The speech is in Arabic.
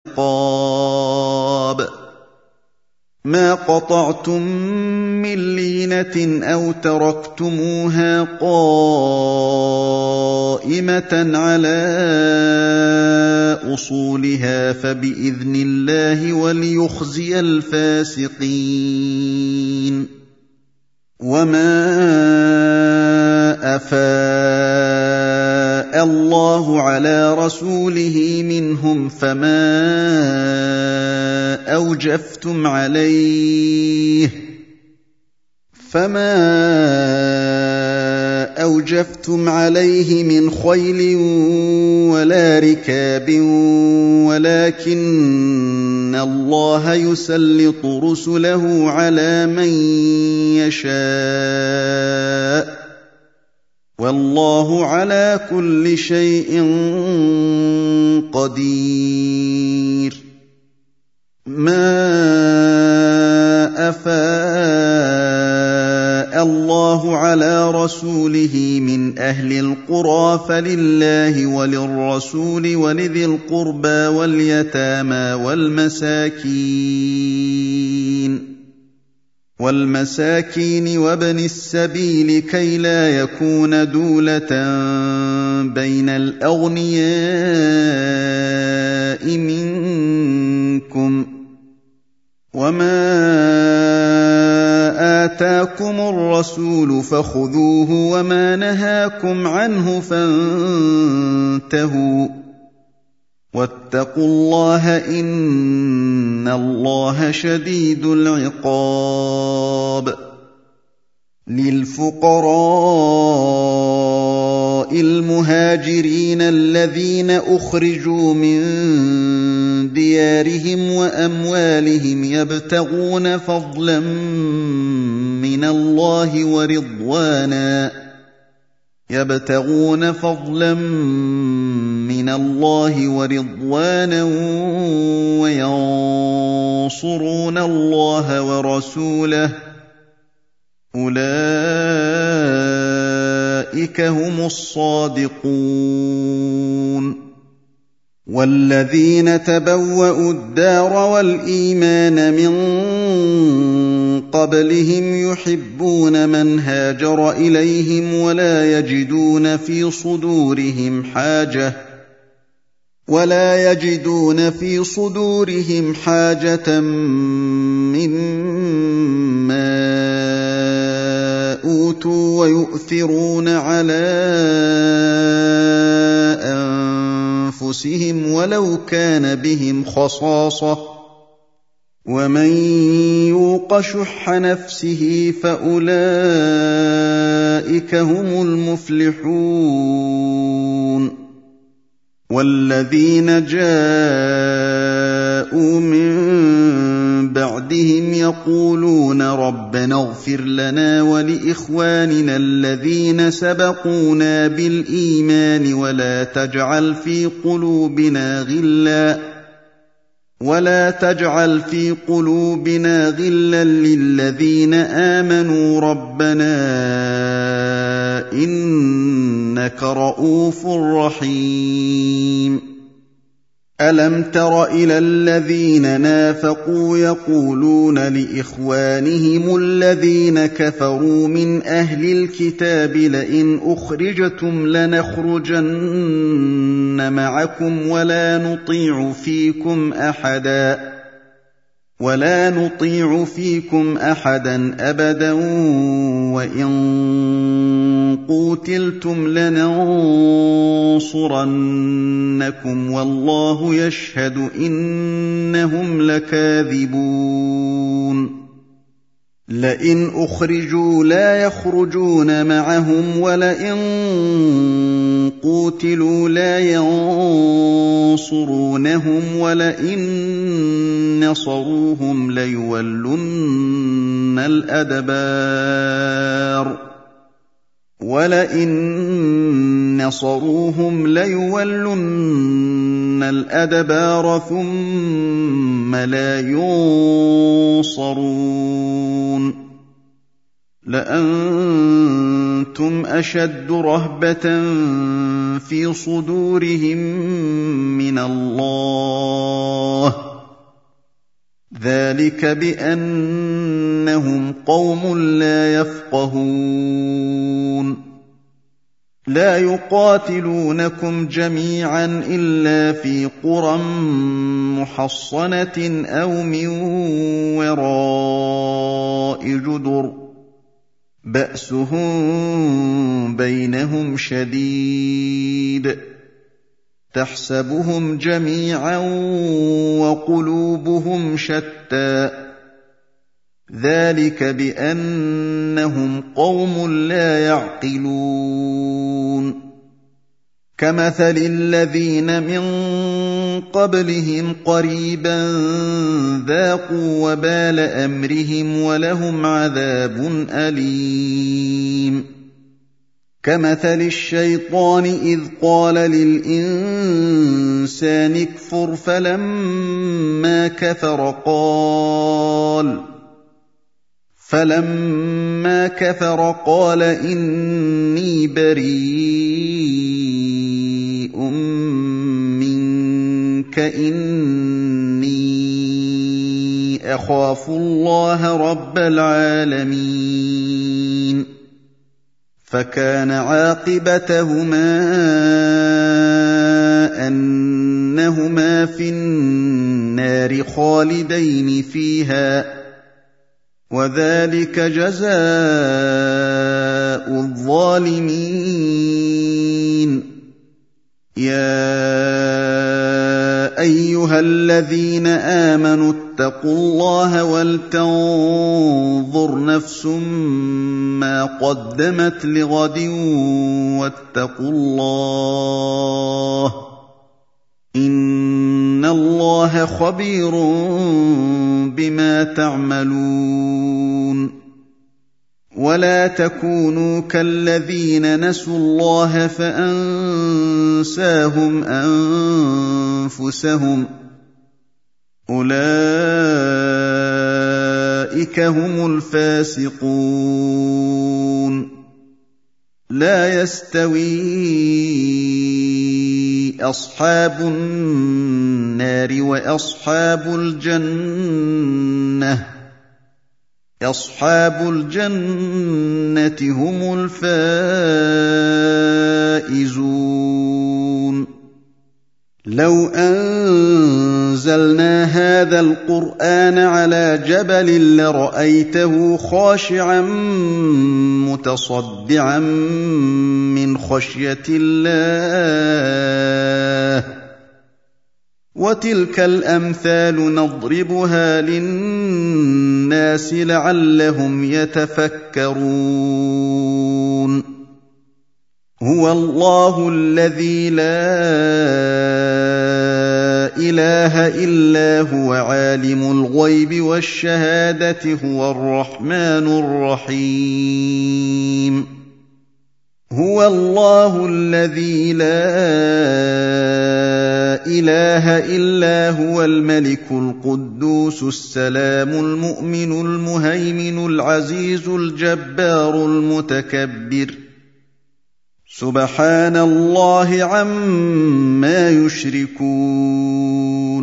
الْعِقَابِ مَا قَطَعْتُم مِّن لِّينَةٍ أَوْ تَرَكْتُمُوهَا قَائِمَةً عَلَىٰ أُصُولِهَا فَبِإِذْنِ اللَّهِ وَلِيُخْزِيَ الْفَاسِقِينَ وَمَا أَفَاءَ اللَّهُ عَلَىٰ رَسُولِهِ مِنْهُمْ فَمَا أَوْجَفْتُمْ عَلَيْهِ مِنْ خَيْلٍ وَلَا رِكَابٍ وَلَٰكِنَّ اللَّهَ يُسَلِّطُ رُسُلَهُ عَلَىٰ مَن يَشَاءُ ۚ وَاللَّهُ عَلَىٰ كُلِّ شَيْءٍ قَدِيرٌ مَا أَفَاءَ اللَّهُ عَلَىٰ رَسُولِهِ مِنْ أَهْلِ الْقُرَىٰ فَلِلَّهِ وَلِلرَّسُولِ وَلِذِي الْقُرْبَىٰ وَالْيَتَامَىٰ وَالْمَسَاكِينِ وَابْنِ السَّبِيلِ كَيْ لَا يَكُونَ دُولَةً بَيْنَ الْأَغْنِيَاءِ مِنكُمْ ۚ وَمَا آتَاكُمُ الرَّسُولُ فَخُذُوهُ وَمَا نَهَاكُمْ عَنْهُ فَانتَهُوا ۚ وَاتَّقُوا اللَّهَ ۖ إِنَّ اللَّهَ شَدِيدُ الْعِقَابِ لِلْفُقَرَاءِ الْمُهَاجِرِينَ الَّذِينَ أُخْرِجُوا مِن دِيَارِهِمْ وَأَمْوَالِهِمْ يَبْتَغُونَ فَضْلًا مِّنَ اللَّهِ وَرِضْوَانًا وَيَنصُرُونَ اللَّهَ وَرَسُولَهُ ۚ أُولَٰئِكَ هُمُ الصَّادِقُونَ وَالَّذِينَ تَبَوَّءُوا الدَّارَ وَالْإِيمَانَ مِن قَبْلِهِمْ يُحِبُّونَ مَنْ هَاجَرَ إِلَيْهِمْ وَلَا يَجِدُونَ فِي صُدُورِهِمْ حَاجَةً مِّمَّا أُوتُوا وَيُؤْثِرُونَ عَلَىٰ أَنفُسِهِمْ وَلَوْ كَانَ بِهِمْ خَصَاصَةٌ ۚ وَمَن يُوقَ شُحَّ نَفْسِهِ فَأُولَٰئِكَ هُمُ الْمُفْلِحُونَ وَالَّذِينَ جَاءُوا مِن بَعْدِهِمْ يَقُولُونَ رَبَّنَا اغْفِرْ لَنَا وَلِإِخْوَانِنَا الَّذِينَ سَبَقُونَا بِالْإِيمَانِ وَلَا تَجْعَلْ فِي قُلُوبِنَا غِلًّا لِّلَّذِينَ آمَنُوا رَبَّنَا إِنَّكَ رَءُوفٌ رَّحِيمٌ أَلَمْ تَرَ إِلَى الَّذِينَ نَافَقُوا يَقُولُونَ لِإِخْوَانِهِمُ الَّذِينَ كَفَرُوا مِنْ أَهْلِ الْكِتَابِ لَئِنْ أُخْرِجْتُمْ لَنَخْرُجَنَّ مَعَكُمْ وَلَا نُطِيعُ فِيكُمْ أَحَدًا أَبَدًا وَإِن قُوتِلْتُمْ لَنَنصُرَنَّكُمْ وَاللَّهُ يَشْهَدُ إِنَّهُمْ لَكَاذِبُونَ لَئِنْ أُخْرِجُوا لَا يَخْرُجُونَ مَعَهُمْ وَلَئِن قُوتِلُوا لَا يَنصُرُونَهُمْ وَلَئِن نَّصَرُوهُمْ لَيُوَلُّنَّ الْأَدْبَارَ ثُمَّ لَا يُنصَرُونَ لَأَنتُمْ أَشَدُّ رَهْبَةً في صدورهم من الله ذلك بأنهم قوم لا يفقهون لا يقاتلونكم جميعا إلا في قرى محصنة أو من وراء جدر بأسهم بينهم شديد تحسبهم جميعا وقلوبهم شتى ذلك بأنهم قوم لا يعقلون كمثل الذين من قبلهم قريبا ذاقوا وبال أمرهم ولهم عذاب أليم كمثل الشيطان إذ قال للإنسان اكفر فلما كفر قال إني بريء منك إني أخاف الله رب العالمين فكان عاقبتهما أنهما في النار خالدين فيها وذلك جزاء الظالمين يا أيها الذين آمنوا اتقوا الله ولتنظر نفس ما قدمت لغد واتقوا الله إن الله خبير بما تعملون ولا تكونوا كالذين نسوا الله فأنساهم أنفسهم أولئك هم الفاسقون لا يستوي أصحاب النار وأصحاب الجنة أصحاب الجنة هم الفائزون لو أنزلنا هذا القرآن على جبل لرأيته خاشعا متصدعا من خشية الله وتلك الأمثال نضربها للناس لعلهم يتفكرون هو الله الذي لا إله إلا هو عالم الغيب والشهادة هو الرحمن الرحيم هو الله الذي لا إله إلا هو الملك القدوس السلام المؤمن المهيمن العزيز الجبار المتكبر سبحان الله عما يشركون